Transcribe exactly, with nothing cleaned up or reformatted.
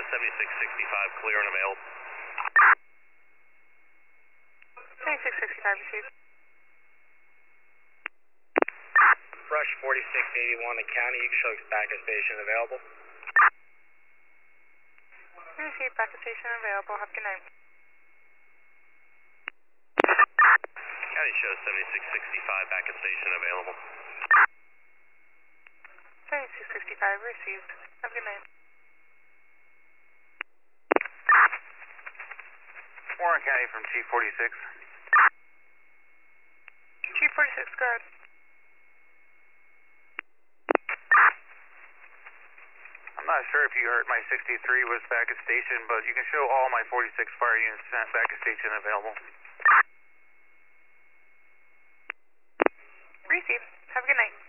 seventy-six sixty-five, clear and available. seventy-six sixty-five received. Rush forty-six eighty-one to county, you can show backup station available. Received, backup station available, have a good night. County shows seventy-six sixty-five, backup station available. seventy-six sixty-five received, have a good night. Warren County from Chief forty-six. Chief forty-six, go ahead. I'm not sure if you heard my sixty-three was backup station, but you can show all my forty-six fire units backup station available. Received, have a good night.